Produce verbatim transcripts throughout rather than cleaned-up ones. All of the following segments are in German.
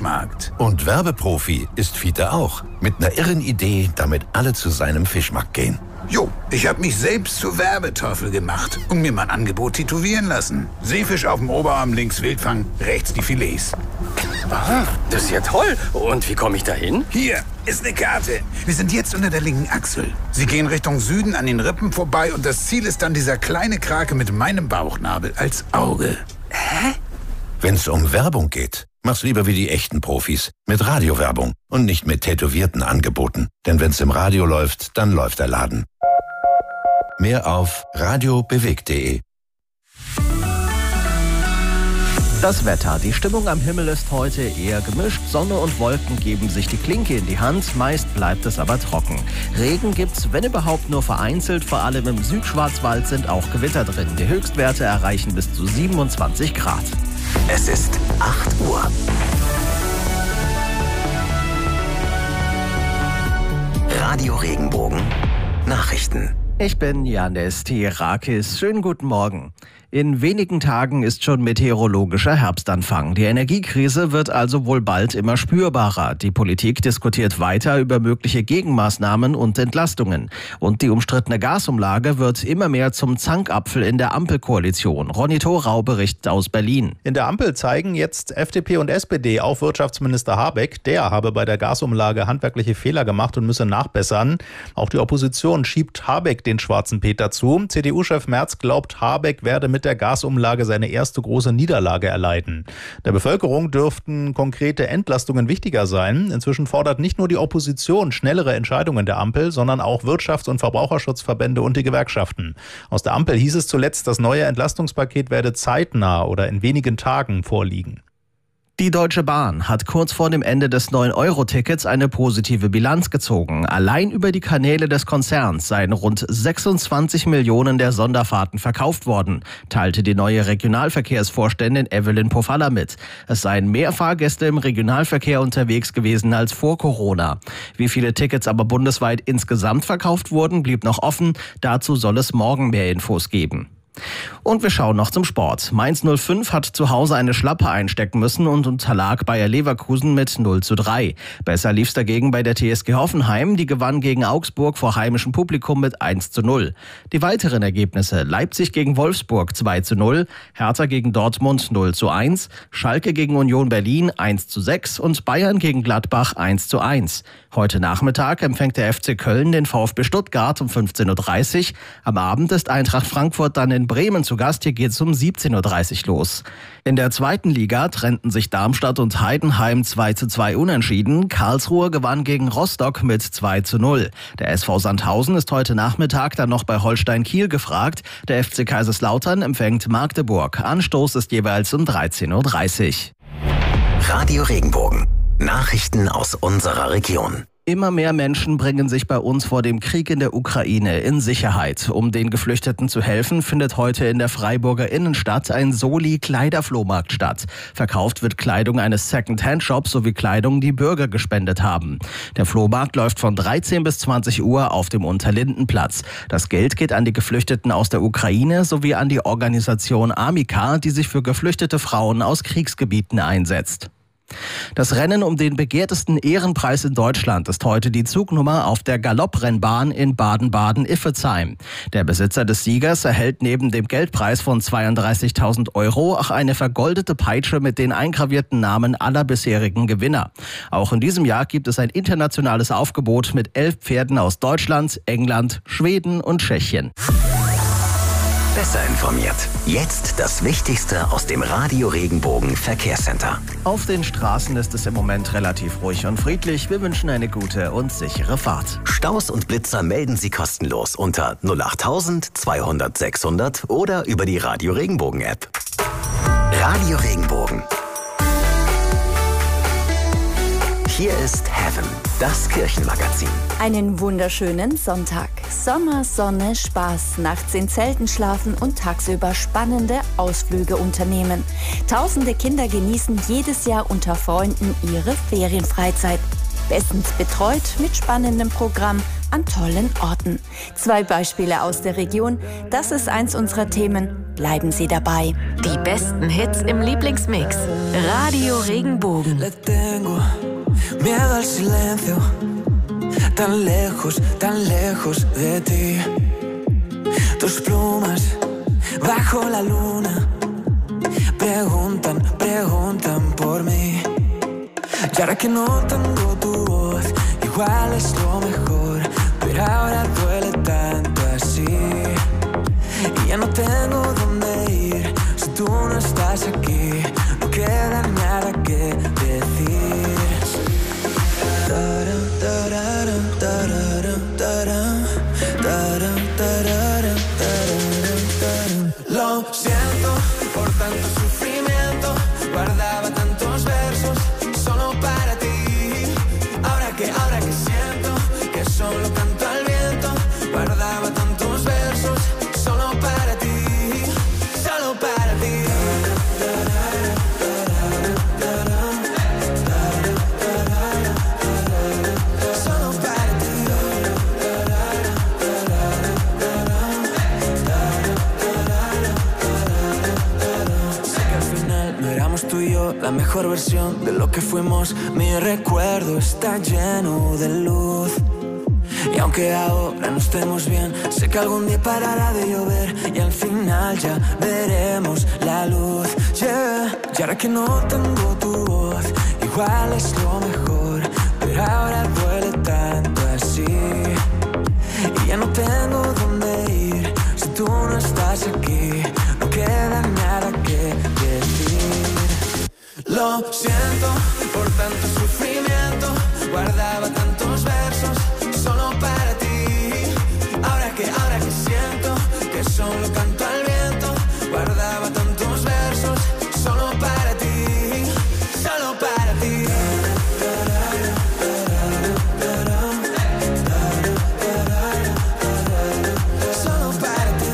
Fischmarkt. Und Werbeprofi ist Fiete auch. Mit einer irren Idee, damit alle zu seinem Fischmarkt gehen. Jo, ich habe mich selbst zur Werbeteufel gemacht und mir mein Angebot tätowieren lassen. Seefisch auf dem Oberarm, links Wildfang, rechts die Filets. Ah, das ist ja toll. Und wie komme ich da hin? Hier ist eine Karte. Wir sind jetzt unter der linken Achsel. Sie gehen Richtung Süden an den Rippen vorbei und das Ziel ist dann dieser kleine Krake mit meinem Bauchnabel als Auge. Hä? Wenn's um Werbung geht, mach's lieber wie die echten Profis. Mit Radiowerbung und nicht mit tätowierten Angeboten. Denn wenn's im Radio läuft, dann läuft der Laden. Mehr auf radio bewegt punkt de. Das Wetter. Die Stimmung am Himmel ist heute eher gemischt. Sonne und Wolken geben sich die Klinke in die Hand. Meist bleibt es aber trocken. Regen gibt's, wenn überhaupt, nur vereinzelt. Vor allem im Südschwarzwald sind auch Gewitter drin. Die Höchstwerte erreichen bis zu siebenundzwanzig Grad. Es ist acht Uhr. Radio Regenbogen Nachrichten. Ich bin Janis Tirakis. Schönen guten Morgen. In wenigen Tagen ist schon meteorologischer Herbstanfang. Die Energiekrise wird also wohl bald immer spürbarer. Die Politik diskutiert weiter über mögliche Gegenmaßnahmen und Entlastungen. Und die umstrittene Gasumlage wird immer mehr zum Zankapfel in der Ampelkoalition. Ronny Thorau berichtet aus Berlin. In der Ampel zeigen jetzt F D P und S P D auf Wirtschaftsminister Habeck. Der habe bei der Gasumlage handwerkliche Fehler gemacht und müsse nachbessern. Auch die Opposition schiebt Habeck den schwarzen Peter zu. C D U-Chef Merz glaubt, Habeck werde mit der Gasumlage seine erste große Niederlage erleiden. Der Bevölkerung dürften konkrete Entlastungen wichtiger sein. Inzwischen fordert nicht nur die Opposition schnellere Entscheidungen der Ampel, sondern auch Wirtschafts- und Verbraucherschutzverbände und die Gewerkschaften. Aus der Ampel hieß es zuletzt, das neue Entlastungspaket werde zeitnah oder in wenigen Tagen vorliegen. Die Deutsche Bahn hat kurz vor dem Ende des neun Euro Tickets eine positive Bilanz gezogen. Allein über die Kanäle des Konzerns seien rund sechsundzwanzig Millionen der Sonderfahrten verkauft worden, teilte die neue Regionalverkehrsvorständin Evelyn Pofalla mit. Es seien mehr Fahrgäste im Regionalverkehr unterwegs gewesen als vor Corona. Wie viele Tickets aber bundesweit insgesamt verkauft wurden, blieb noch offen. Dazu soll es morgen mehr Infos geben. Und wir schauen noch zum Sport. Mainz null fünf hat zu Hause eine Schlappe einstecken müssen und unterlag Bayer Leverkusen mit null zu drei. Besser lief's dagegen bei der T S G Hoffenheim. Die gewann gegen Augsburg vor heimischem Publikum mit eins zu null. Die weiteren Ergebnisse: Leipzig gegen Wolfsburg zwei zu null, Hertha gegen Dortmund null zu eins, Schalke gegen Union Berlin eins zu sechs und Bayern gegen Gladbach eins zu eins. Heute Nachmittag empfängt der F C Köln den VfB Stuttgart um fünfzehn Uhr dreißig. Am Abend ist Eintracht Frankfurt dann in Bremen zu Gast. Hier geht's um siebzehn Uhr dreißig los. In der zweiten Liga trennten sich Darmstadt und Heidenheim zwei zu zwei unentschieden. Karlsruhe gewann gegen Rostock mit zwei zu null. Der S V Sandhausen ist heute Nachmittag dann noch bei Holstein Kiel gefragt. Der F C Kaiserslautern empfängt Magdeburg. Anstoß ist jeweils um dreizehn Uhr dreißig. Radio Regenbogen. Nachrichten aus unserer Region. Immer mehr Menschen bringen sich bei uns vor dem Krieg in der Ukraine in Sicherheit. Um den Geflüchteten zu helfen, findet heute in der Freiburger Innenstadt ein Soli-Kleiderflohmarkt statt. Verkauft wird Kleidung eines Second-Hand-Shops sowie Kleidung, die Bürger gespendet haben. Der Flohmarkt läuft von dreizehn bis zwanzig Uhr auf dem Unterlindenplatz. Das Geld geht an die Geflüchteten aus der Ukraine sowie an die Organisation Amica, die sich für geflüchtete Frauen aus Kriegsgebieten einsetzt. Das Rennen um den begehrtesten Ehrenpreis in Deutschland ist heute die Zugnummer auf der Galopprennbahn in Baden-Baden-Iffezheim. Der Besitzer des Siegers erhält neben dem Geldpreis von zweiunddreißigtausend Euro auch eine vergoldete Peitsche mit den eingravierten Namen aller bisherigen Gewinner. Auch in diesem Jahr gibt es ein internationales Aufgebot mit elf Pferden aus Deutschland, England, Schweden und Tschechien. Besser informiert. Jetzt das Wichtigste aus dem Radio Regenbogen Verkehrscenter. Auf den Straßen ist es im Moment relativ ruhig und friedlich. Wir wünschen eine gute und sichere Fahrt. Staus und Blitzer melden Sie kostenlos unter null achttausend zweihundert sechshundert oder über die Radio Regenbogen App. Radio Regenbogen. Hier ist Heaven, das Kirchenmagazin. Einen wunderschönen Sonntag. Sommer, Sonne, Spaß, nachts in Zelten schlafen und tagsüber spannende Ausflüge unternehmen. Tausende Kinder genießen jedes Jahr unter Freunden ihre Ferienfreizeit. Bestens betreut mit spannendem Programm, an tollen Orten. Zwei Beispiele aus der Region. Das ist eins unserer Themen. Bleiben Sie dabei. Die besten Hits im Lieblingsmix. Radio Regenbogen. Le tengo miedo al silencio. Tan lejos, tan lejos de ti. Tus plumas bajo la luna preguntan, preguntan por mí. Y ahora que no tengo tu voz, igual es lo mejor, pero ahora duele tanto así. Y ya no tengo dónde ir, si tú no estás aquí, no queda nada que decir. Taram, tararam, tararam, taram, taram, tararam, tararam, taram. Lo siento por tanto sufrimiento, guardaba tantos versos solo para ti. Ahora que, ahora que siento que solo canto al viento, guardaba tantos versos solo para ti, solo para ti. Solo para ti. Sé que al final no éramos tú y yo la mejor versión de lo que fuimos. Mi recuerdo está lleno de luz. Y aunque ahora no estemos bien, sé que algún día parará de llover y al final ya veremos la luz. Yeah. Y ahora que no tengo tu voz, igual es lo mejor, pero ahora duele tanto así. Y ya no tengo dónde ir, si tú no estás aquí, no queda nada que decir. Lo siento por tanto sufrimiento, guardaba tantos versos solo para ti. Ahora que, ahora que siento que solo canto al viento, guardaba tantos versos solo para ti, solo para ti. Solo para ti.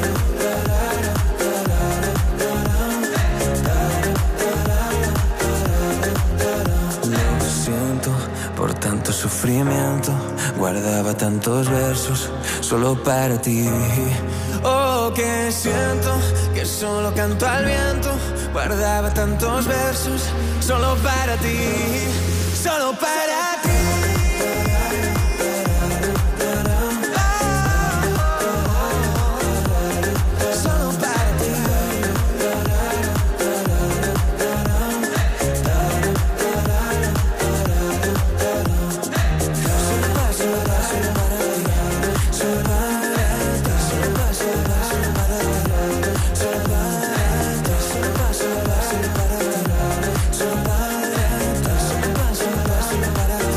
Lo siento por tanto sufrimiento, guardaba tantos versos solo para ti. Oh, que siento que solo canto al viento, guardaba tantos versos solo para ti, solo para ti. Solo para ti. Solo para ti.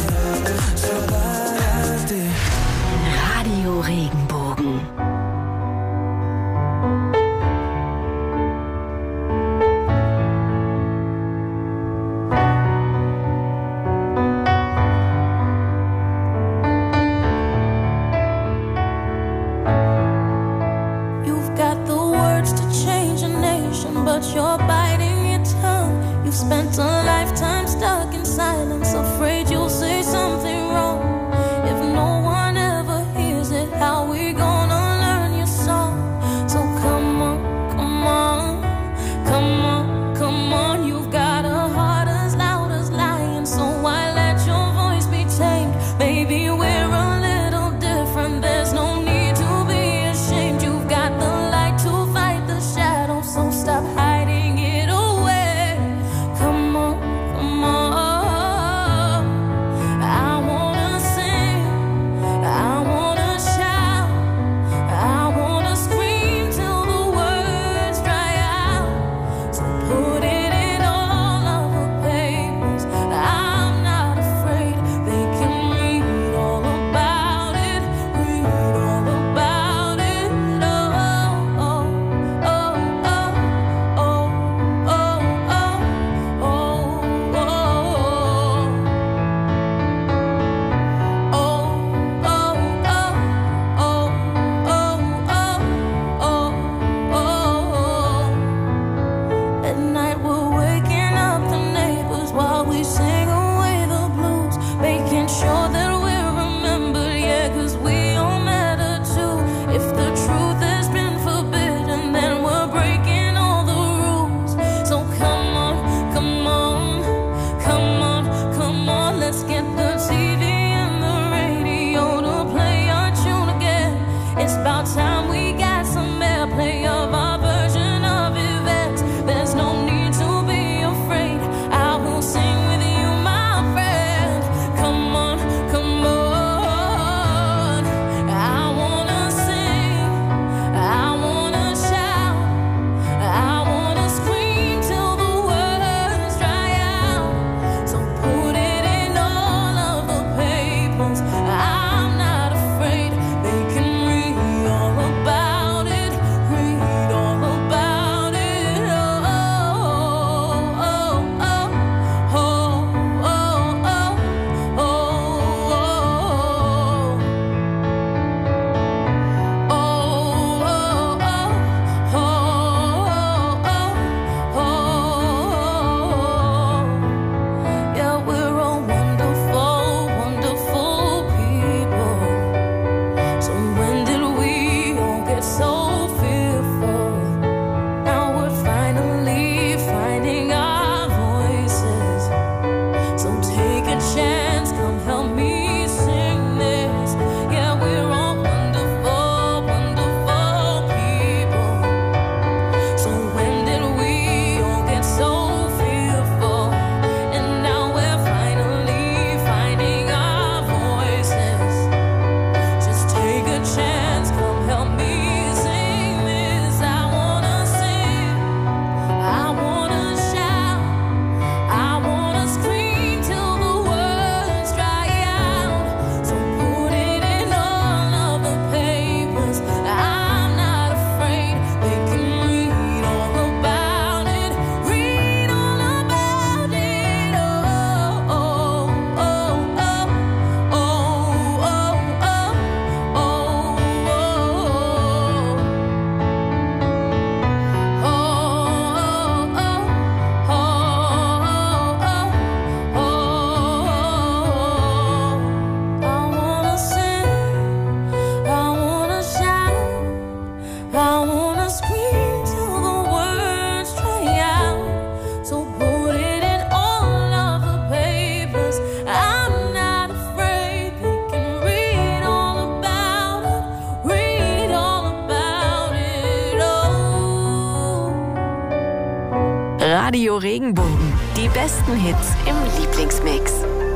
Regenbogen. Die besten Hits im Lieblingsmix.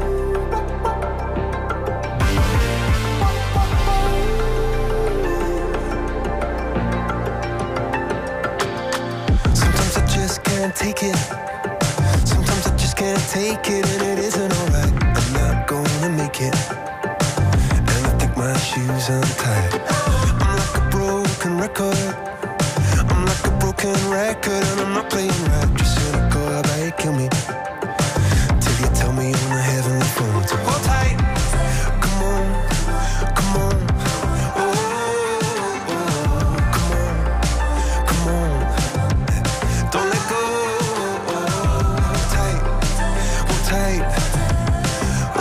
Sometimes I just can't take it. Sometimes I just can't take it, and it isn't alright. I'm not gonna make it, and I think my shoes untied. I'm like a broken record. I'm like a broken record, and I'm not playing right. Just cynical, how about you kill me till you tell me on the heavenly phone to hold tight. Come on, come on. Oh, oh, oh, come on, come on. Don't let go. Hold tight, hold tight. Oh,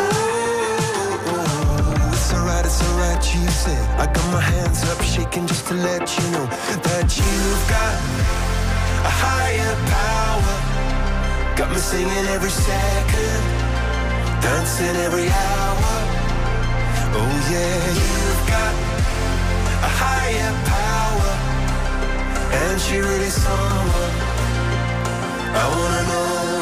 oh, it's alright, it's alright, you said. I got my hands up shaking just to let you know that you've got a higher power. Got me singing every second, dancing every hour. Oh yeah, you've got a higher power, and she really someone I wanna know.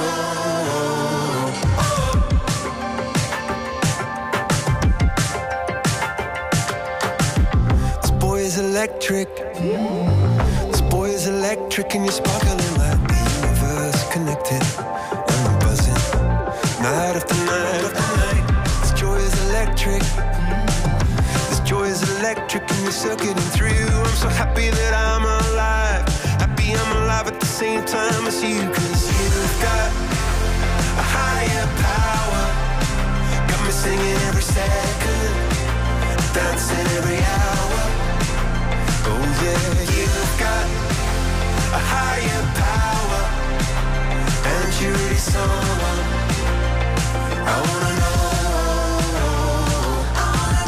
This boy is electric. This boy is electric, and you're sparkling like the universe connected. And I'm buzzing night after night after night. This joy is electric. This joy is electric, and you're circuiting through. I'm so happy that I'm alive. Happy I'm alive at the same time as you. Cause you've got a higher power. Got me singing every second, dancing every hour. Oh yeah, you've got a higher power, and you're really someone I wanna know. I wanna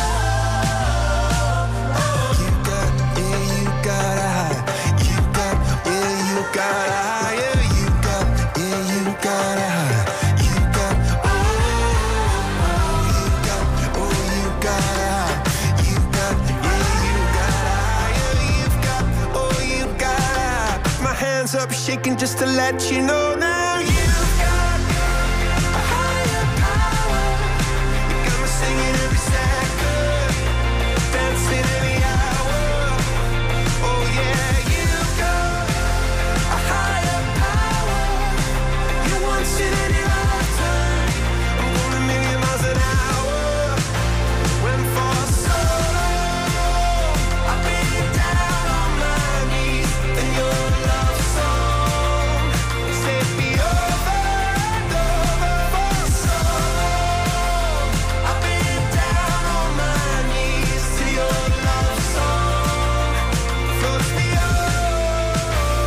know. You got, yeah, you got a high. You got, yeah, you got a higher. You got, yeah, you got a high. You got, oh, oh, you got, oh, you got a high. You got, yeah, you got a higher. You've got, oh, you got a high. My hands up shaking just to let you know now. You've got a higher power. You got me singing every second, dancing every hour. Oh yeah, you've got a higher power. You once in any lifetime. I'm going a million miles an hour. When for so long I've been down on my knees, and your love song set me over and over. For so long I've been down on my knees till your love song floats me over.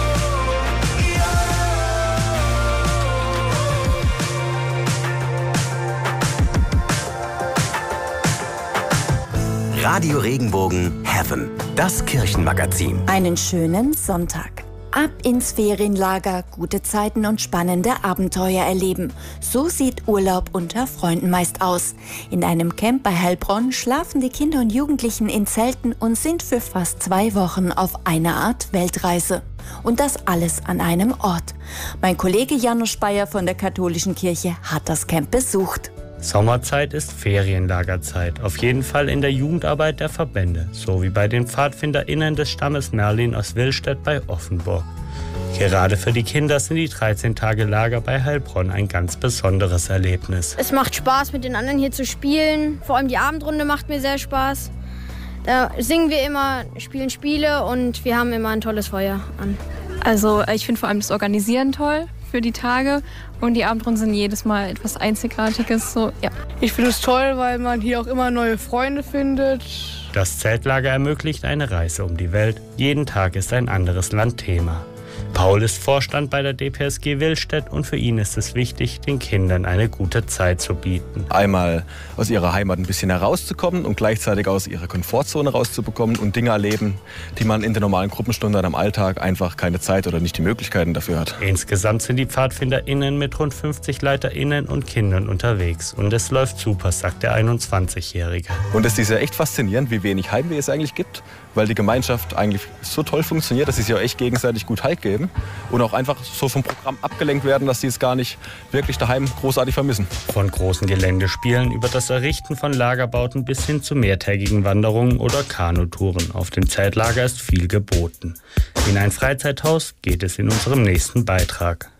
Radio Regenbogen Heaven, das Kirchenmagazin. Einen schönen Sonntag. Ab ins Ferienlager, gute Zeiten und spannende Abenteuer erleben. So sieht Urlaub unter Freunden meist aus. In einem Camp bei Heilbronn schlafen die Kinder und Jugendlichen in Zelten und sind für fast zwei Wochen auf einer Art Weltreise. Und das alles an einem Ort. Mein Kollege Janusz Speyer von der Katholischen Kirche hat das Camp besucht. Sommerzeit ist Ferienlagerzeit, auf jeden Fall in der Jugendarbeit der Verbände, so wie bei den PfadfinderInnen des Stammes Merlin aus Willstedt bei Offenburg. Gerade für die Kinder sind die dreizehn Tage Lager bei Heilbronn ein ganz besonderes Erlebnis. Es macht Spaß, mit den anderen hier zu spielen, vor allem die Abendrunde macht mir sehr Spaß. Da singen wir immer, spielen Spiele und wir haben immer ein tolles Feuer an. Also ich finde vor allem das Organisieren toll für die Tage und die Abendrunden sind jedes Mal etwas Einzigartiges. So, ja. Ich finde es toll, weil man hier auch immer neue Freunde findet. Das Zeltlager ermöglicht eine Reise um die Welt. Jeden Tag ist ein anderes Land Thema. Paul ist Vorstand bei der D P S G Willstedt und für ihn ist es wichtig, den Kindern eine gute Zeit zu bieten. Einmal aus ihrer Heimat ein bisschen herauszukommen und gleichzeitig aus ihrer Komfortzone rauszubekommen und Dinge erleben, die man in der normalen Gruppenstunde am Alltag einfach keine Zeit oder nicht die Möglichkeiten dafür hat. Insgesamt sind die PfadfinderInnen mit rund fünfzig LeiterInnen und Kindern unterwegs und es läuft super, sagt der einundzwanzigjährige. Und es ist ja echt faszinierend, wie wenig Heimweh es eigentlich gibt, weil die Gemeinschaft eigentlich so toll funktioniert, dass sie sich auch echt gegenseitig gut Halt geben und auch einfach so vom Programm abgelenkt werden, dass sie es gar nicht wirklich daheim großartig vermissen. Von großen Geländespielen über das Errichten von Lagerbauten bis hin zu mehrtägigen Wanderungen oder Kanutouren. Auf dem Zeltlager ist viel geboten. In ein Freizeithaus geht es in unserem nächsten Beitrag.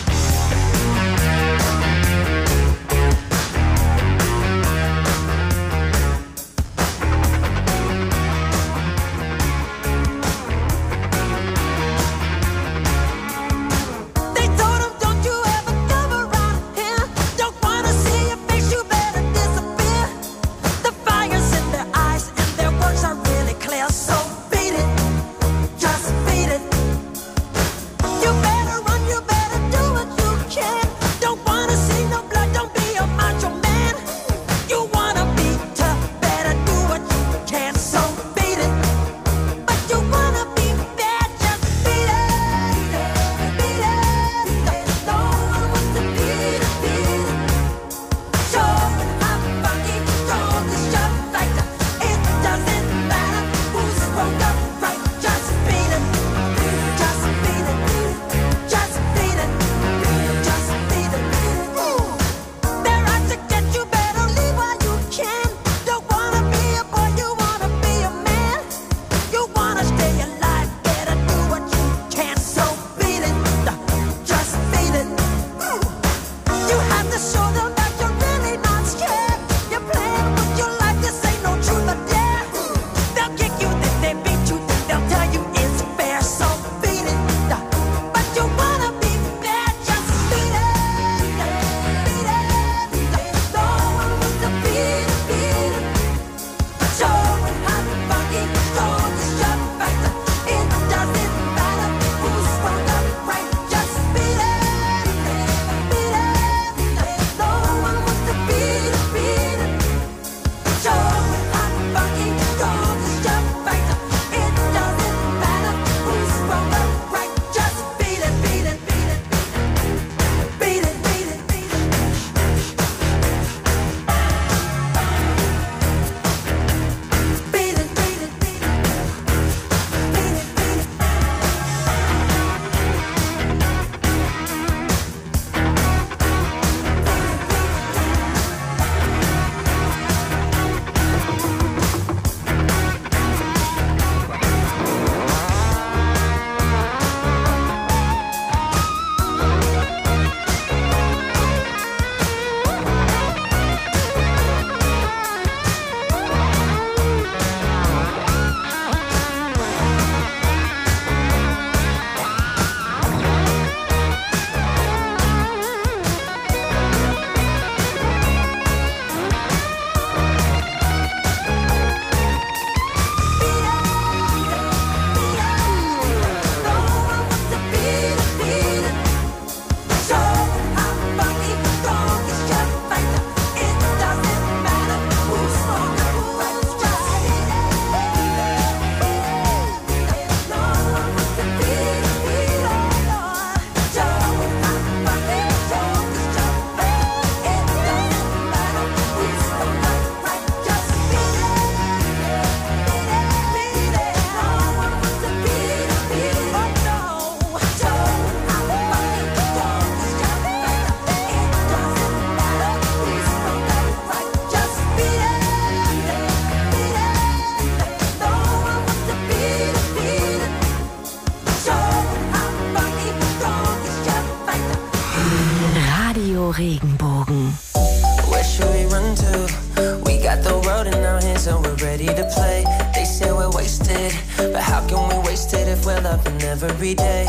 Regenbogen. Where should we run to? We got the world in our hands and we're ready to play. They say we're wasted, but how can we waste it if we're loving every day?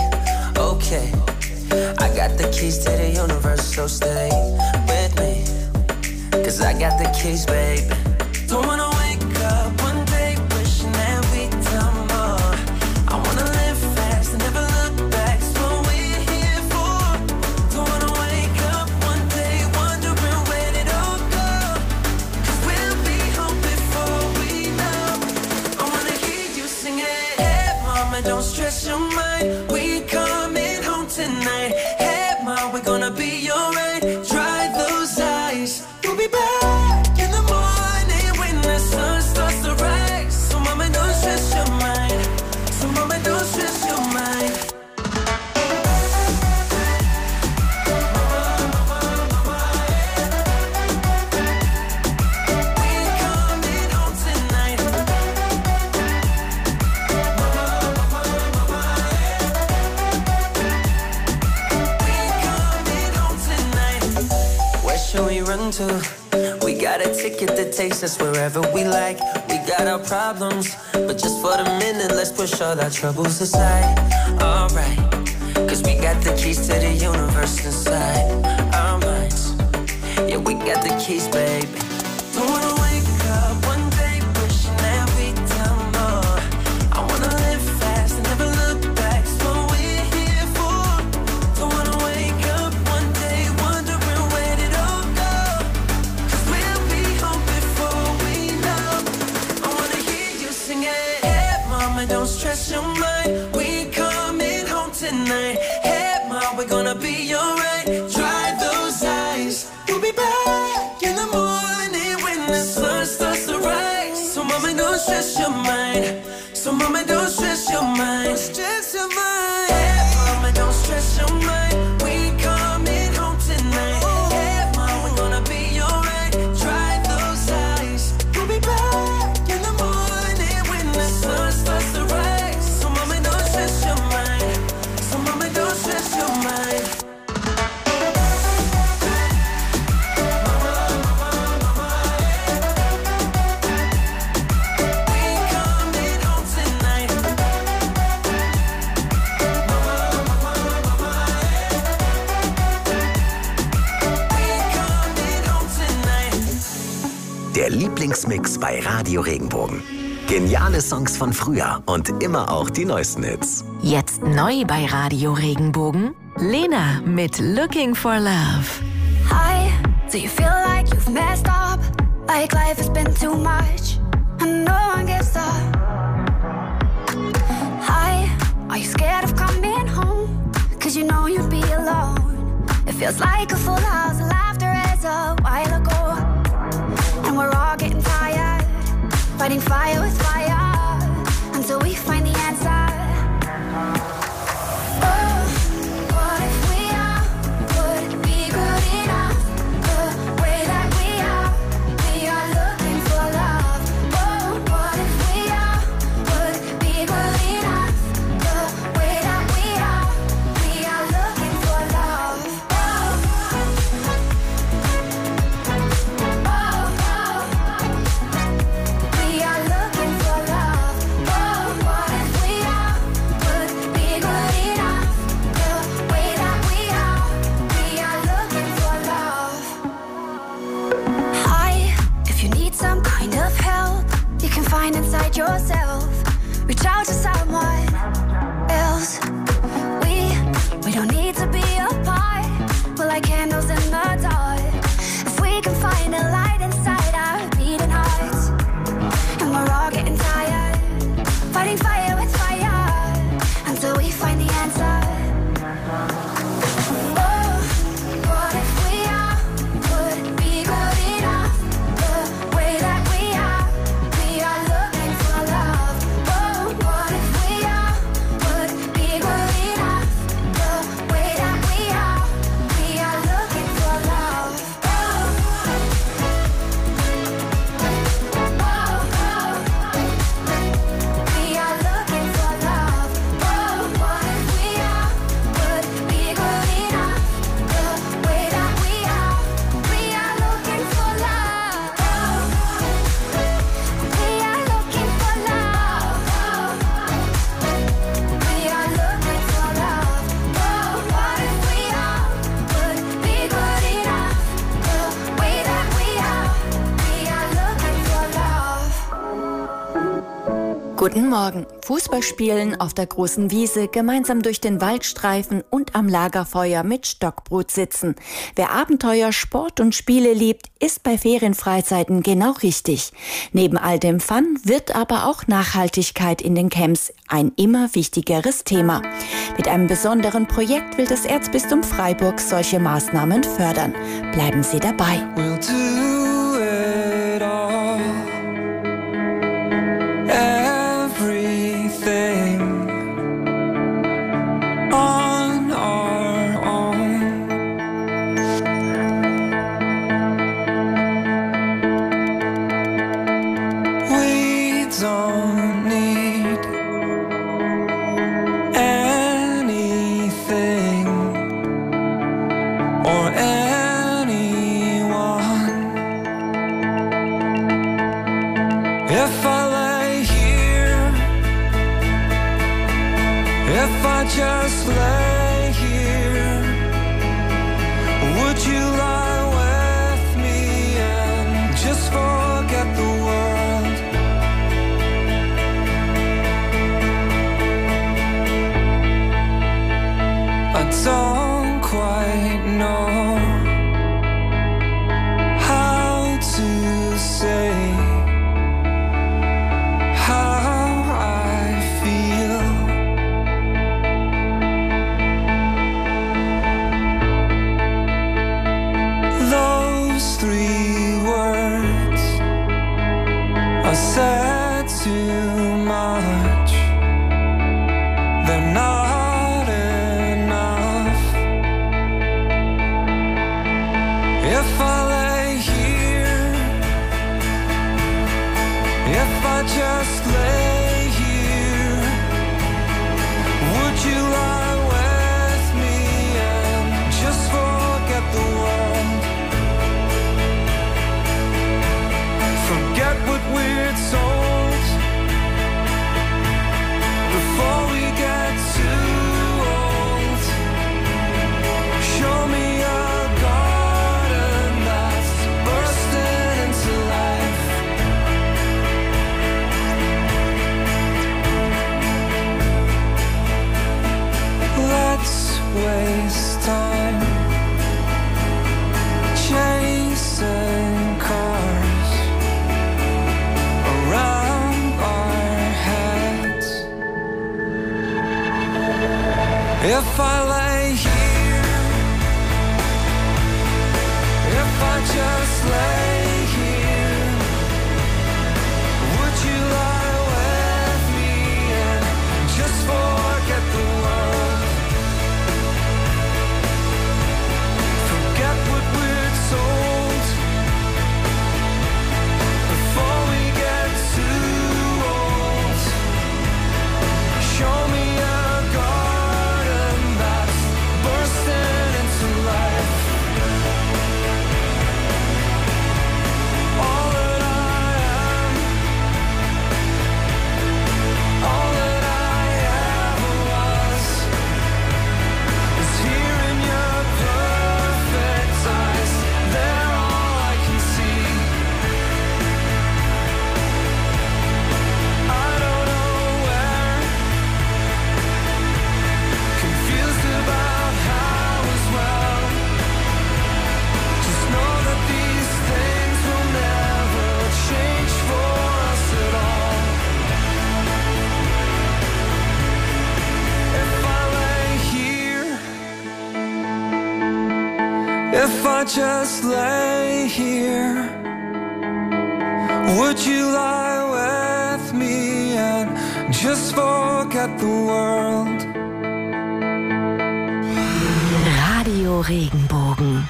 Okay, I got the keys to the universe, so stay with me. Cause I got the keys, baby. Don't wanna wake up one day wishing that we done more. I wanna live fast and never look back. It's what we're here for. Don't wanna wake up one day wondering where did it all go. Cause we'll be home before we know. I wanna hear you singing. Hey mama, don't stress your mind. We coming home tonight. Hey mama, we're gonna be alright. Dry those eyes. We'll be back in the morning. to. We got a ticket that takes us wherever we like. We got our problems, but just for the minute, let's push all our troubles aside. Alright, cause we got the keys to the universe inside our minds. Yeah, we got the keys, baby. Don't wanna wake up one day wishing that we'd done more. I wanna live fast and never look back. So we're here for. Don't wanna wake up one day wondering where did it all go. Cause we'll be home before we know. I wanna hear you sing it. Hey mama, don't stress your mind. We coming home tonight. Hey mom, we're gonna be alright. Dry those eyes. We'll be back in the morning when the sun starts to rise. So mama, don't stress your mind. So mama, don't stress your mind. Stress your mind. Hey mama, don't stress your mind. We coming home tonight. Hey mom, we're gonna be alright. Dry those eyes. We'll be back in the morning when the sun starts to rise. So mama, don't stress your mind. So mama, don't stress your mind. Der Lieblingsmix bei Radio Regenbogen. Geniale Songs von früher und immer auch die neuesten Hits. Jetzt neu bei Radio Regenbogen. Lena mit Looking for Love. Hi, do you feel like you've messed up? Like life has been too much and no one gets up. Hi, are you scared of coming home? Cause you know you'd be alone. It feels like a full house, laughter as a while ago. And we're all getting tired, fighting fire with fire, until we find the answer. Oh, what if we are, would be good enough, the way that we are, we are looking for love. Oh, what if we are, would be good enough, the way that we are, we are looking for love. Oh, we are looking for love. Oh, what if we are, would be good enough, the way that we are, we are looking for love. Hi, if you need some kind of help, you can find inside yourself. Reach out to someone else. We, we don't need to be apart. We're like candles in the dark. If we can find a light inside our beating hearts. And we're all getting tired, fighting fire with fire, until we find the answer. Oh, what if we are, would be good enough, the way that we are, we are looking for love. Oh, what if we are, would be good enough, the way that we are, we are looking for love. Oh, we are looking for love. Oh, what if we are, would be good enough, the way that we are, we are looking for love. We are looking for love. We are looking for love. Oh, what if we are, would be good enough, the way that we are, we are looking for love. Guten Morgen. Fußball spielen auf der großen Wiese, gemeinsam durch den Wald streifen und am Lagerfeuer mit Stockbrot sitzen. Wer Abenteuer, Sport und Spiele liebt, ist bei Ferienfreizeiten genau richtig. Neben all dem Fun wird aber auch Nachhaltigkeit in den Camps ein immer wichtigeres Thema. Mit einem besonderen Projekt will das Erzbistum Freiburg solche Maßnahmen fördern. Bleiben Sie dabei. We'll do it all. Everything on our own. We don't need anything or anyone. If I lay here, if I just lay here, would you lie with me and just forget the world? I don't quite know how to say how I feel. Those three words are said too much. They're not enough. If I lay here, if I just lay here, would you lie with me and just forget the world? Forget what we're told before we get too old. Show me a garden that's bursting into life. Let's waste time chasing cars around our heads. If I lay here, if I just lay here, would you lie with me and just forget the world? Forget what we're told before we get too old. Show me a garden that's bursting into life. All that I am, all that I ever was, is here in your perfect eyes. They're all I can see. I don't know where, confused about how as well. Just know that these things will never change for us at all. If I lay here, if I just lay here, would you lie with me and just forget the world? Radio Regenbogen.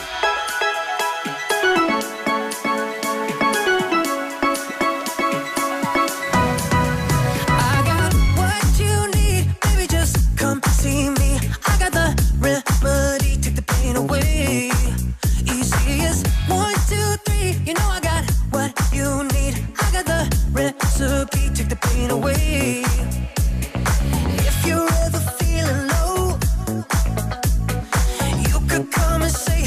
I got what you need, baby, just come see me. I got the remedy, take the pain away. Easy as one, two, three. You know I got what you need. I got the recipe, take the pain away. If you're ever feeling low, you could come and say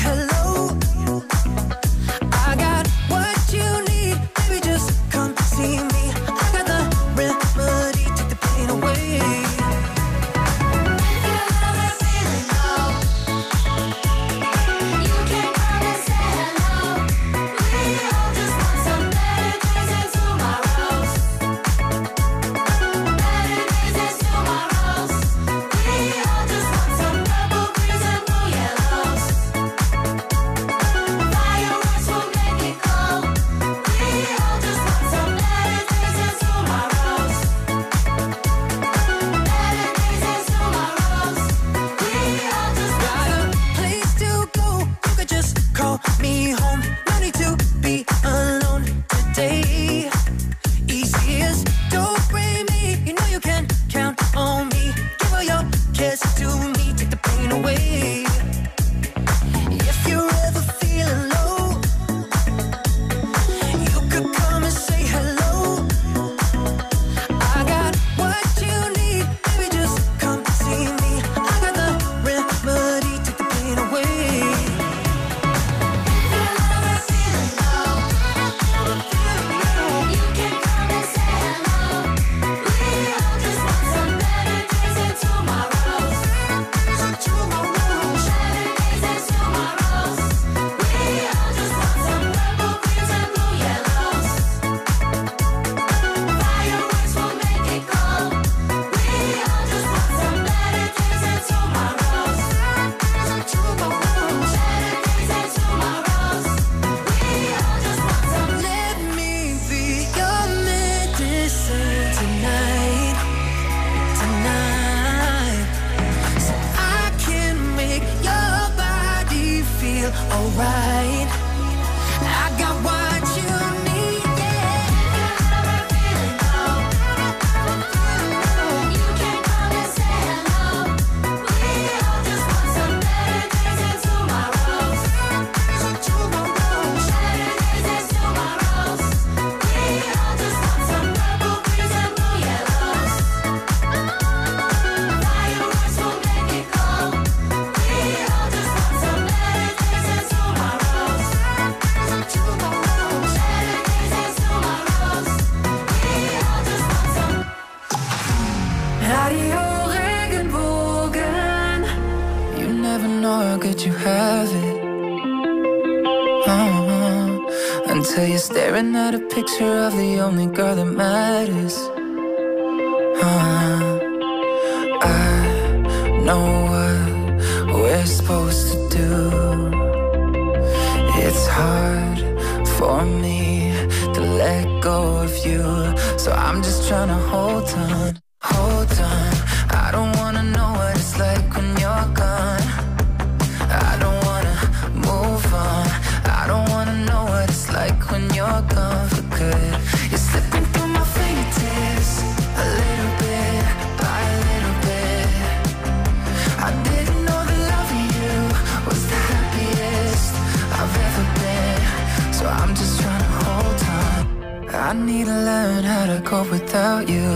until you're staring at a picture of the only girl that matters. uh, I know what we're supposed to do. It's hard for me to let go of you, so I'm just trying to hold on, hold on. I don't wanna know what it's like when you're gone. I don't wanna move on. I don't wanna know what it's like when you're gone for good. You're slipping through my fingertips, a little bit by a little bit. I didn't know that loving you was the happiest I've ever been, so I'm just trying to hold on. I need to learn how to cope without you.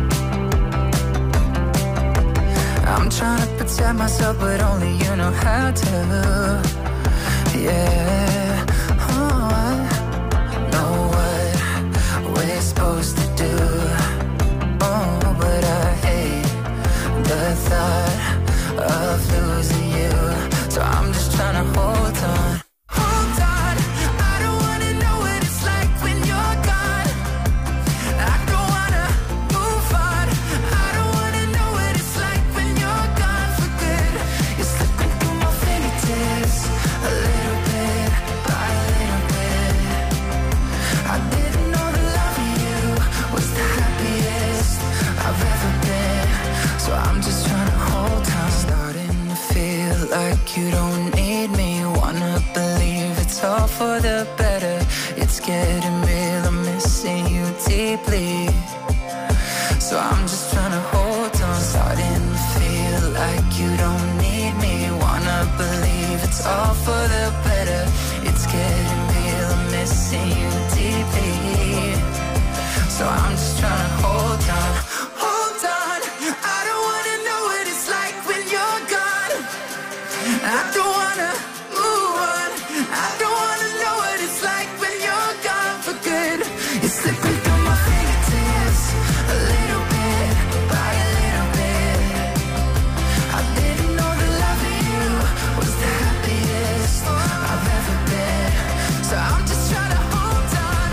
I'm trying to protect myself, but only you know how to. Yeah, oh, I know what we're supposed to do. Oh, but I hate the thought of losing you, so I'm just trying to hold on. Hold on, I don't wanna know what it's like when you're gone. I don't wanna move on. I don't wanna know what it's like when you're gone for good. You're slipping through my fingertips, a little bit by a little bit. I didn't know that loving you was the happiest I've ever been, so I'm just trying to hold on. Starting to feel like you don't need me. Wanna believe it's all for the better. It's getting real, I'm missing you deeply, so I'm just trying to hold on. Starting to feel like you don't need me. Wanna believe it's all for the better. It's getting real, I'm missing you deeply, so I'm just trying to hold on. Hold on, I don't wanna know what it's like when you're gone. I don't wanna move on. I don't wanna know what it's like when you're gone for good. You're slipping through my fingertips, a little bit by a little bit. I didn't know that loving you was the happiest I've ever been, so I'm just trying to hold on.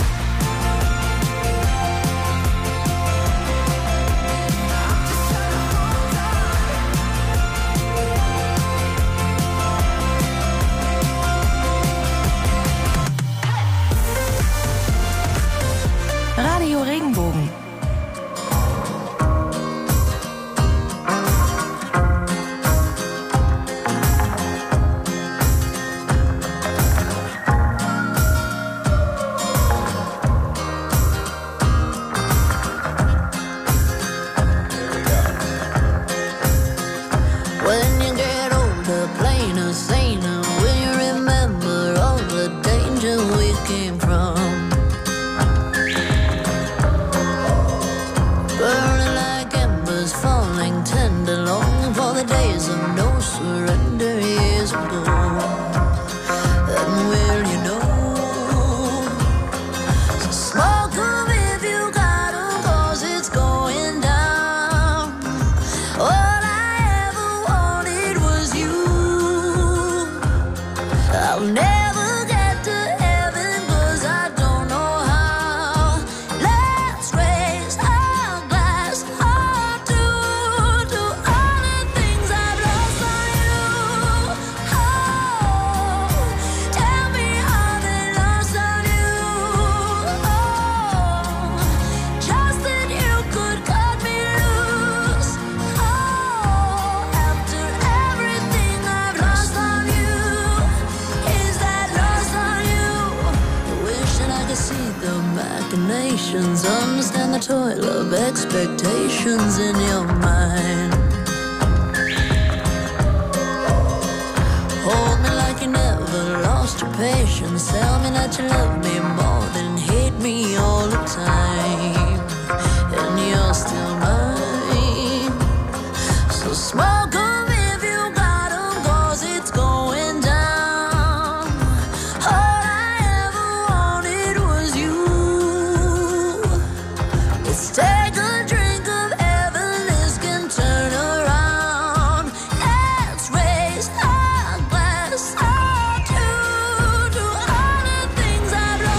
I'm just trying to hold Radio Regenbogen. When you get older, plainer, saner, will you remember all the danger we came from? Burning like embers, falling tender, longing for the days of no surrender years ago. And will you know? So smoke 'em if you got 'em, 'cause it's going down. All I ever wanted was you. I'll never get to heaven 'cause I don't know how. Let's raise our glass or two to all the things I've lost on you. Oh, tell me how they lost on you. Oh, just that you could cut me loose. Oh, after everything I've lost on you, is that lost on you? Wishing I could see the machinations, understand the toil of expectations in your mind. Hold me like you never lost your patience. Tell me that you love me more than hate me all the time. And you're still mine. So smoke 'em if you got 'em, 'cause it's going down. All I ever wanted was you. Let's take a drink of heaven, this can turn around. Let's raise our glass or two to all the things I've lost.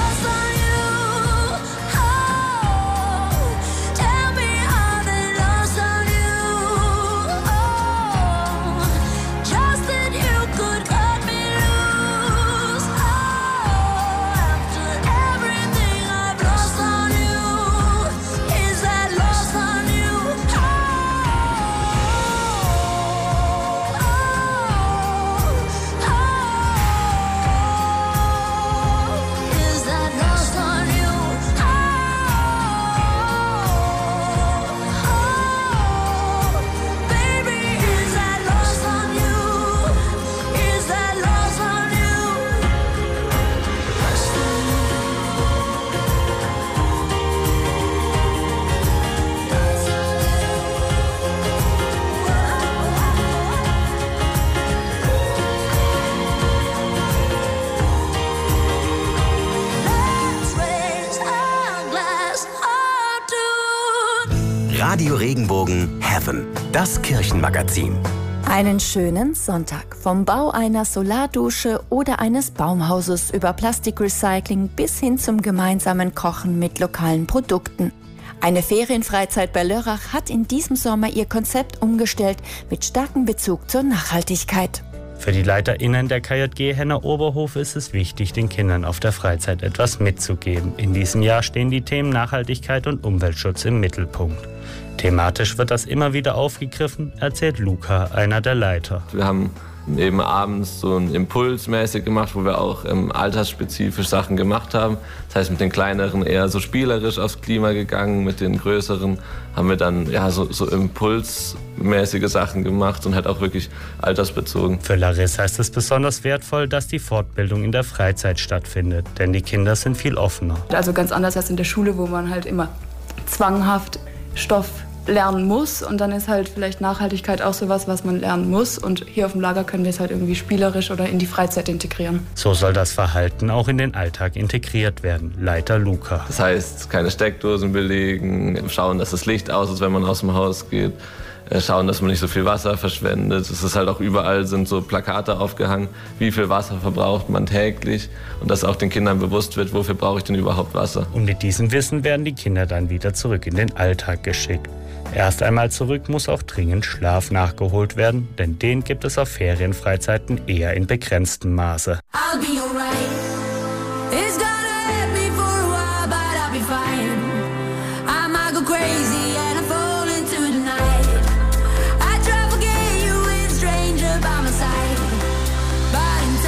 Radio Regenbogen Heaven, das Kirchenmagazin. Einen schönen Sonntag. Vom Bau einer Solardusche oder eines Baumhauses über Plastikrecycling bis hin zum gemeinsamen Kochen mit lokalen Produkten. Eine Ferienfreizeit bei Lörrach hat in diesem Sommer ihr Konzept umgestellt mit starkem Bezug zur Nachhaltigkeit. Für die LeiterInnen der K J G Henner Oberhof ist es wichtig, den Kindern auf der Freizeit etwas mitzugeben. In diesem Jahr stehen die Themen Nachhaltigkeit und Umweltschutz im Mittelpunkt. Thematisch wird das immer wieder aufgegriffen, erzählt Luca, einer der Leiter. Wir haben eben abends so ein impulsmäßig gemacht, wo wir auch ähm, altersspezifisch Sachen gemacht haben. Das heißt, mit den kleineren eher so spielerisch aufs Klima gegangen, mit den größeren haben wir dann ja so, so impulsmäßige Sachen gemacht und halt auch wirklich altersbezogen. Für Larissa ist es besonders wertvoll, dass die Fortbildung in der Freizeit stattfindet, denn die Kinder sind viel offener. Also ganz anders als in der Schule, wo man halt immer zwanghaft Stoff lernen muss und dann ist halt vielleicht Nachhaltigkeit auch sowas, was man lernen muss und hier auf dem Lager können wir es halt irgendwie spielerisch oder in die Freizeit integrieren. So soll das Verhalten auch in den Alltag integriert werden, Leiter Luca. Das heißt, keine Steckdosen belegen, schauen, dass das Licht aus ist, wenn man aus dem Haus geht, schauen, dass man nicht so viel Wasser verschwendet. Es ist halt auch überall sind so Plakate aufgehangen, wie viel Wasser verbraucht man täglich und dass auch den Kindern bewusst wird, wofür brauche ich denn überhaupt Wasser. Und mit diesem Wissen werden die Kinder dann wieder zurück in den Alltag geschickt. Erst einmal zurück muss auch dringend Schlaf nachgeholt werden, denn den gibt es auf Ferienfreizeiten eher in begrenztem Maße. I'll be alright. It's gonna hurt me for a while, but I'll be fine. I might go crazy and I fall into the night. I try to forget you with a stranger by my side, but in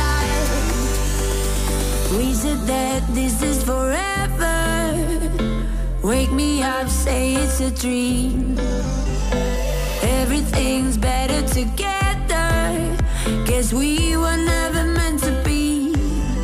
time we said that this is forever. Wake me up, say it's a dream. Everything's better together. Guess we were never meant to be.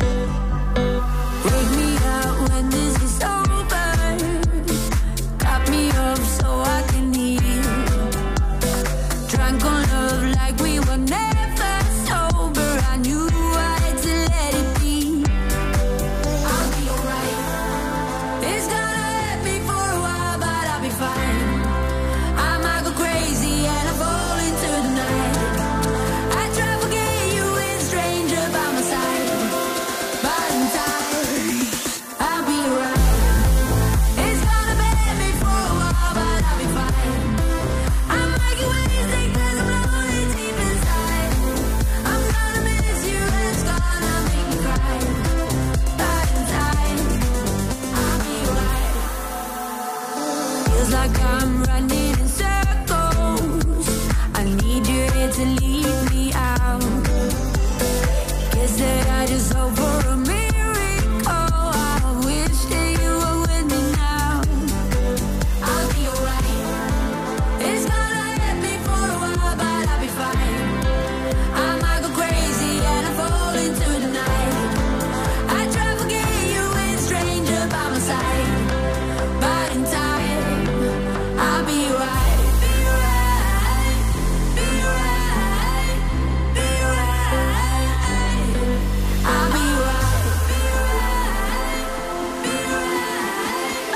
Wake me up when this is over. Cut me up so I can heal. Drunk on love like we were never sober. I knew I had to let it be. I'll be alright. It's gonna hurt me for a while, but I'll be fine. I might go crazy and I fall into the night. I try to forget you with a stranger by my side, but in time I'll be alright. It's gonna hurt me for a while, but I'll be fine. I'm making wasted 'cause I'm lonely deep inside. I'm gonna miss you and it's gonna make me cry, but in time I'll be alright. Feels like I'm running in circles. I need you here to lead me out. Guess that I just hope for a miracle. I wish that you were with me now. I'll be alright. It's gonna hurt me for a while, but I'll be fine. I might go crazy and I fall into the night. I try to forget you with a stranger by my side, but in time I'll be right. Be right. Be right. Be right. I'll be right. Be right. Be right.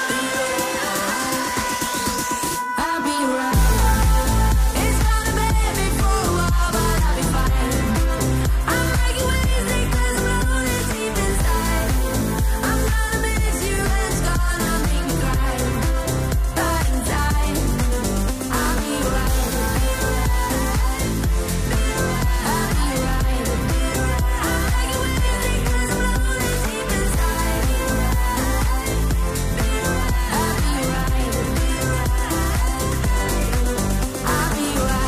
I'll be right. It's gonna hurt me for a while, but I'll be fine. I'm making wasted 'cause I'm lonely deep inside. I'm gonna miss you and it's gonna make me cry, but in time I'll be right. I'll be right. I'm making wasted 'cause I'm lonely deep inside. I'll be right. I'll be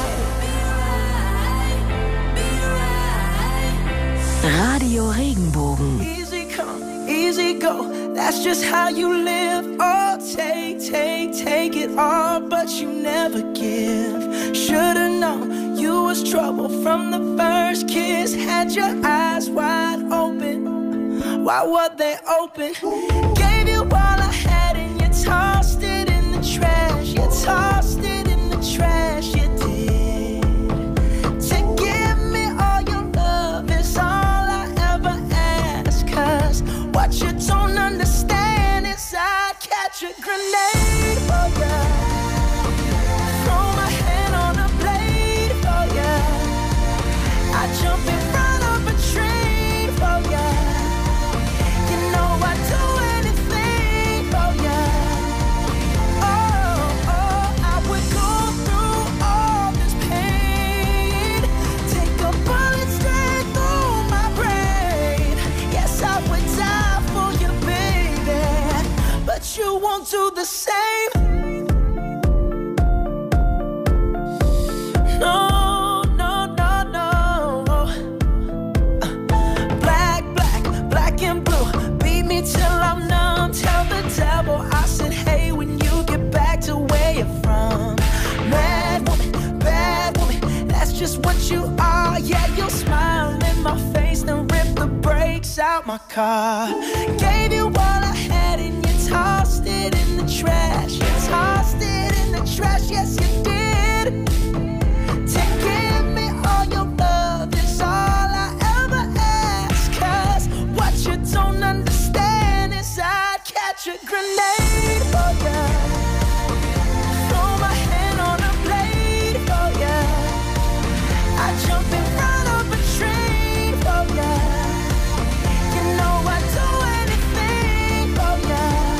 right. Radio Regenbogen. Easy come, easy go. That's just how you live. Oh, take, take, take it all, but you never give. Should've known you was trouble from the first kiss. Had your eyes wide open. Why were they open? Gave you all I had and you tossed it in the trash. You tossed it in the trash. You did. To give me all your love is all I ever ask. 'Cause what you don't understand is I'd catch a grenade for you. you won't do the same. No, no, no, no. Uh, black, black, black and blue. Beat me till I'm numb. Tell the devil I said, hey, when you get back to where you're from. Mad woman, bad woman, that's just what you are. Yeah, you'll smile in my face, then rip the brakes out my car. Gave you all I had and you tossed it in the trash. You tossed it in the trash, yes you did. To give me all your love is all I ever ask. Cause what you don't understand is I'd catch a grenade for ya. Throw my hand on a blade for ya. I jump in front of a train for ya. You know I'd do anything for ya.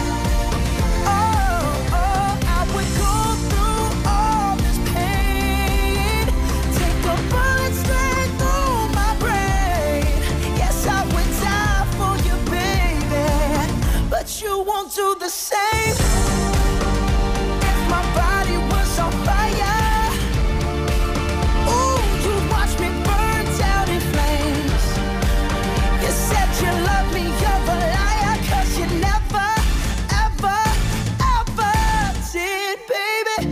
Oh, oh, I would go through all this pain. Take a bullet straight through my brain. Yes, I would die for you, baby. But you won't do the same. If my body was on fire, ooh, you'd watch me burn down in flames. You said you love me, you're a liar. Cause you never, ever, ever did, baby.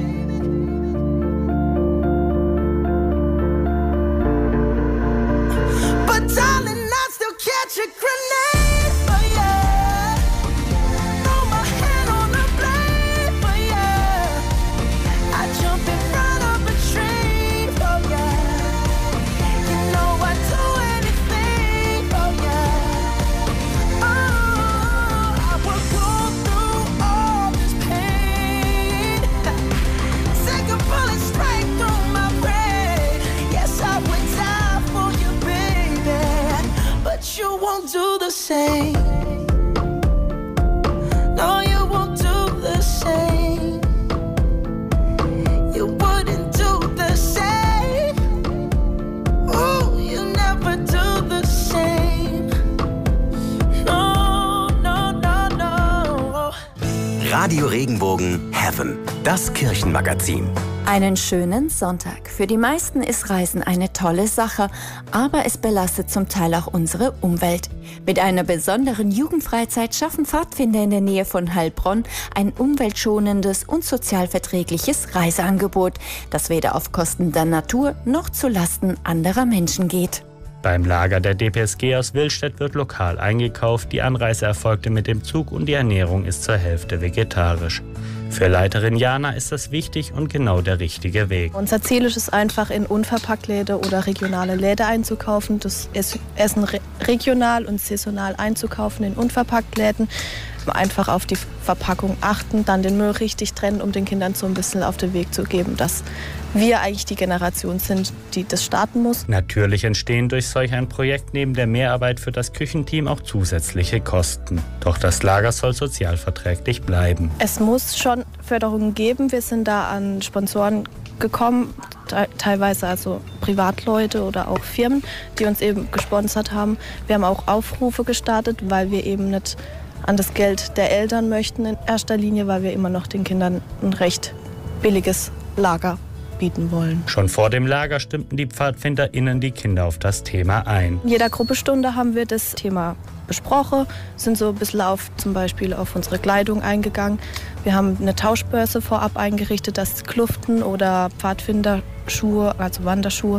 But darling, I'd still catch a grenade for ya. Throw my hand on the blade for ya. I jump in front of a train for ya. You know I'd do anything for ya. Oh, I would go through all this pain. Take a bullet straight through my brain. Yes, I would die for you, baby. But you won't do the same. No, you won't do the same. You wouldn't do the same. Oh, you never do the same. No, no, no, no. Radio Regenbogen Heaven, das Kirchenmagazin. Einen schönen Sonntag. Für die meisten ist Reisen eine tolle Sache, aber es belastet zum Teil auch unsere Umwelt. Mit einer besonderen Jugendfreizeit schaffen Pfadfinder in der Nähe von Heilbronn ein umweltschonendes und sozialverträgliches Reiseangebot, das weder auf Kosten der Natur noch zu Lasten anderer Menschen geht. Beim Lager der D P S G aus Willstedt wird lokal eingekauft, die Anreise erfolgte mit dem Zug und die Ernährung ist zur Hälfte vegetarisch. Für Leiterin Jana ist das wichtig und genau der richtige Weg. Unser Ziel ist es einfach, in Unverpacktläden oder regionale Läden einzukaufen, das Essen re- regional und saisonal einzukaufen in Unverpacktläden. Einfach auf die Verpackung achten, dann den Müll richtig trennen, um den Kindern so ein bisschen auf den Weg zu geben, dass wir eigentlich die Generation sind, die das starten muss. Natürlich entstehen durch solch ein Projekt neben der Mehrarbeit für das Küchenteam auch zusätzliche Kosten. Doch das Lager soll sozialverträglich bleiben. Es muss schon Förderungen geben. Wir sind da an Sponsoren gekommen, teilweise also Privatleute oder auch Firmen, die uns eben gesponsert haben. Wir haben auch Aufrufe gestartet, weil wir eben nicht an das Geld der Eltern möchten in erster Linie, weil wir immer noch den Kindern ein recht billiges Lager bieten wollen. Schon vor dem Lager stimmten die PfadfinderInnen die Kinder auf das Thema ein. In jeder Gruppestunde haben wir das Thema besprochen, sind so ein bisschen auf zum Beispiel auf unsere Kleidung eingegangen. Wir haben eine Tauschbörse vorab eingerichtet, dass Kluften oder Pfadfinderschuhe, also Wanderschuhe,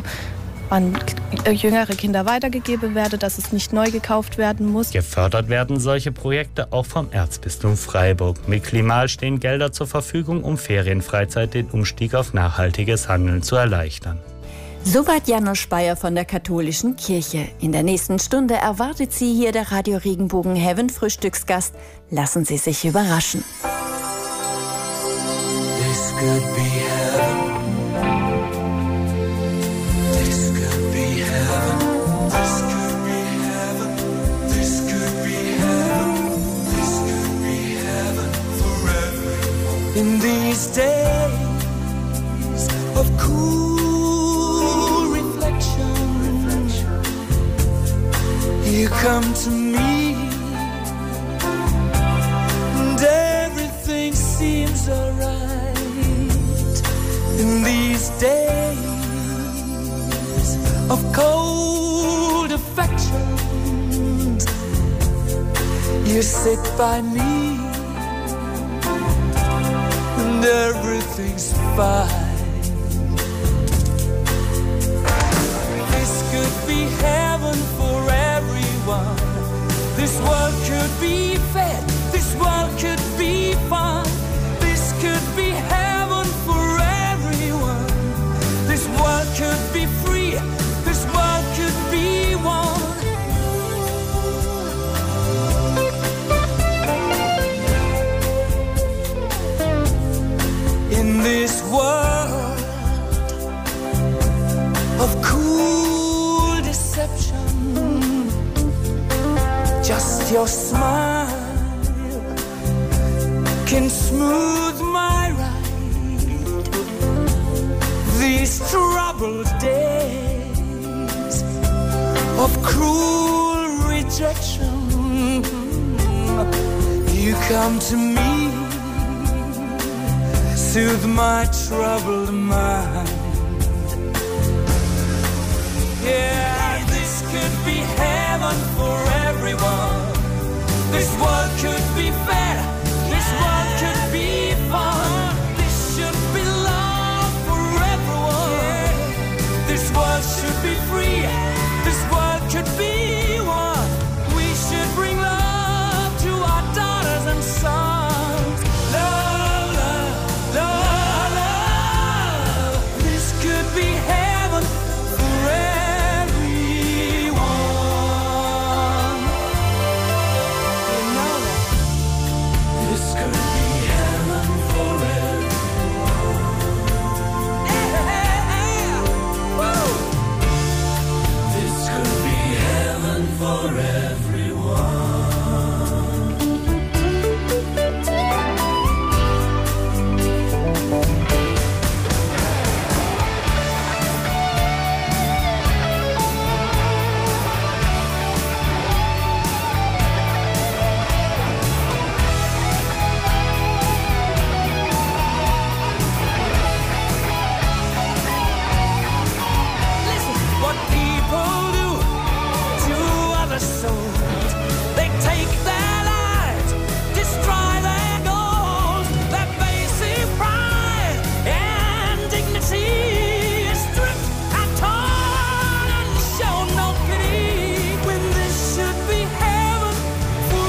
an jüngere Kinder weitergegeben werde, dass es nicht neu gekauft werden muss. Gefördert werden solche Projekte auch vom Erzbistum Freiburg. Mit Klimal stehen Gelder zur Verfügung, um Ferienfreizeit den Umstieg auf nachhaltiges Handeln zu erleichtern. Soweit Janusz Speyer von der katholischen Kirche. In der nächsten Stunde erwartet Sie hier der Radio Regenbogen Heaven Frühstücksgast. Lassen Sie sich überraschen. This could be heaven. In these days of cool reflection, you come to me, and everything days of cold affections. You sit by me and everything's fine. This could be heaven for everyone. This world could be fed, this world could be fun. This could be heaven for everyone. This world could be free, this world could be one. In this world of cool deception, just your smile can smooth my ride. These troubled days of cruel rejection, you come to me, soothe my troubled mind. Yeah, this could be heaven for everyone. This world could be fair, this world could be fun. This should be love for everyone. This world should be free, this world could be one. We should bring love to our daughters and sons. Love, love, love, love. This could be heaven for everyone. You know that. This could be heaven for everyone. Yeah, yeah. Woo. This could be heaven for everyone. Listen, what people do to other souls, they take their lives, destroy their goals, their basic pride and dignity is stripped and torn and show no pity, when this should be heaven for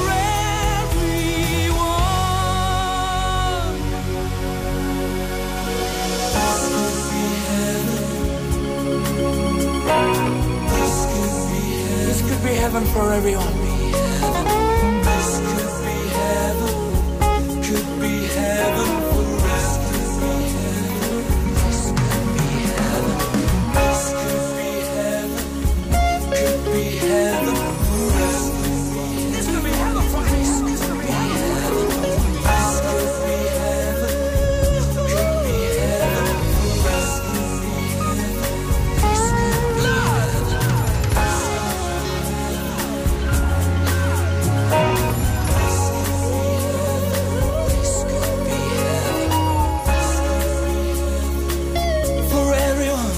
everyone. This could be heaven. This could be heaven. This could be heaven for everyone. This could be heaven. Could be heaven for us. Could be heaven. This could be heaven. This could be heaven. Could be heaven for us. This could be heaven for us. This could be heaven. This could be heaven. Could be heaven for us. Could be heaven. This could be heaven. For everyone.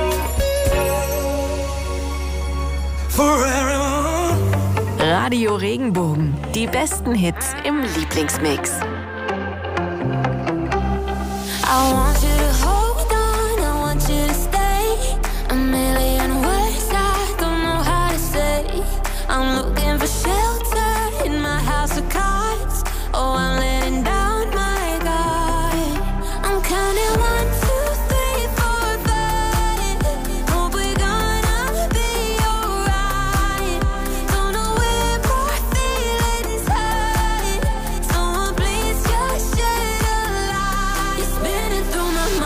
For everyone. Radio Regenbogen. Die besten Hits im Lieblingsmix. I want you to hold on, I want you to stay. A million words I don't know how to say. I'm looking for shelter in my house of cards. Oh, I'm letting down my guard. I'm counting one, two, three, four, five. Hope we're gonna be alright. Don't know where my feelings hide. Someone please just shed a light. You're spinning through my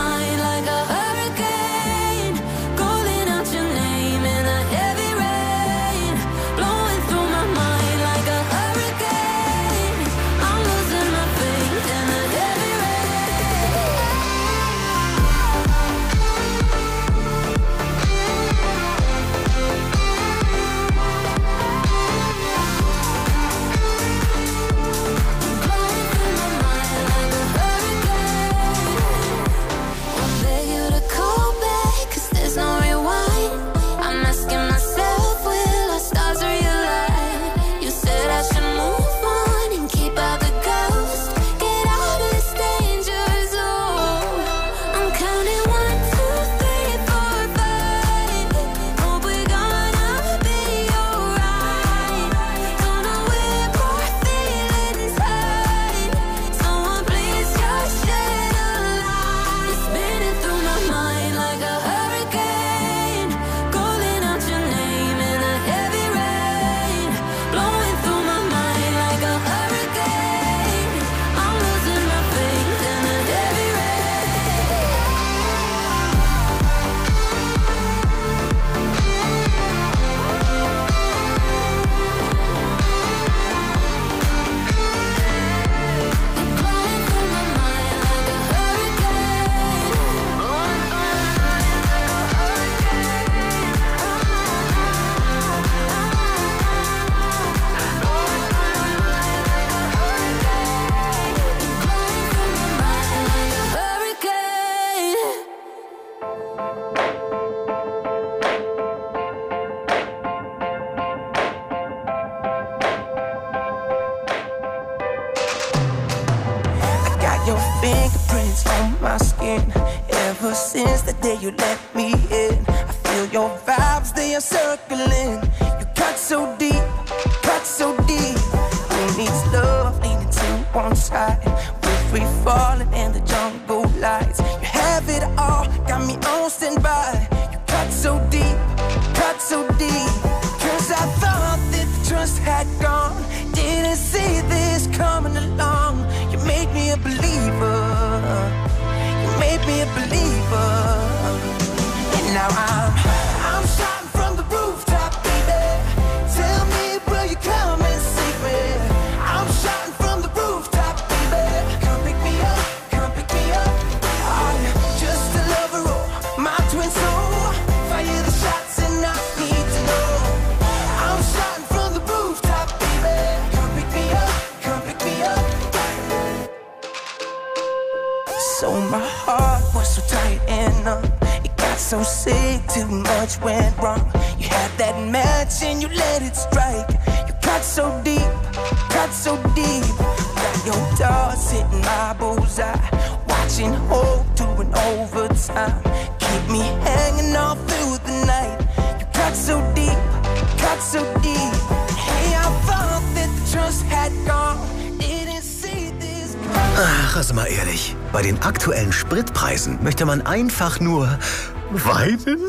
your fingerprints on my skin. Ever since the day you let me in, I feel your vibes, they are circling. You cut so deep, cut so deep. Who needs love leaning to one side? We're free falling in the jungle lights. You have it all, got me on standby. You cut so deep, cut so deep. Cause I thought that the trust had gone. Didn't see this coming along. You made me a believer. You made me a believer. And now I'm, I'm shouting from the rooftop, baby. Tell me, will you come and save me? I'm shouting from the rooftop, baby. Come pick me up, come pick me up. I'm just a lover, oh, my twin soul. Fire the shots and I need to know. I'm shouting from the rooftop, baby. Come pick me up, come pick me up. So my heart was so tight and numb. It got so sick, too much went wrong. You had that match and you let it strike. You cut so deep, cut so deep. Got your dog sitting my bullseye, watching hope doing overtime. Keep me hanging all through the night. You cut so deep, cut so deep. Hey, I thought that the trust had gone. Didn't see this coming. Ach, also mal ehrlich, bei den aktuellen Spritpreisen möchte man einfach nur weinen.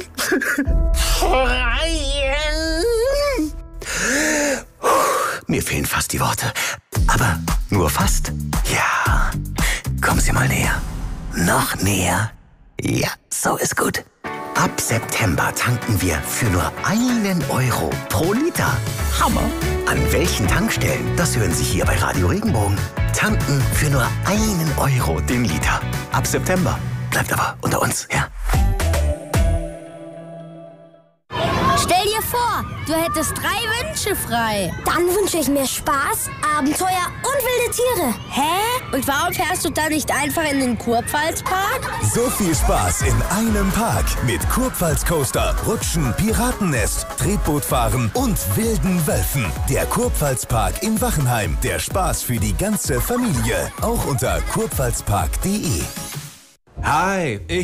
Mir fehlen fast die Worte. Aber nur fast. Ja, kommen Sie mal näher. Noch näher. Ja, so ist gut. Ab September tanken wir für nur einen Euro pro Liter. Hammer! An welchen Tankstellen? Das hören Sie hier bei Radio Regenbogen. Tanken für nur einen Euro den Liter. Ab September. Bleibt aber unter uns, ja? Stell dir vor, du hättest drei Wünsche frei. Dann wünsche ich mir Spaß, Abenteuer und wilde Tiere. Hä? Und warum fährst du dann nicht einfach in den Kurpfalzpark? So viel Spaß in einem Park mit Kurpfalz-Coaster, Rutschen, Piratennest, Tretbootfahren und wilden Wölfen. Der Kurpfalzpark in Wachenheim. Der Spaß für die ganze Familie. Auch unter kurpfalzpark punkt de. Hi, ich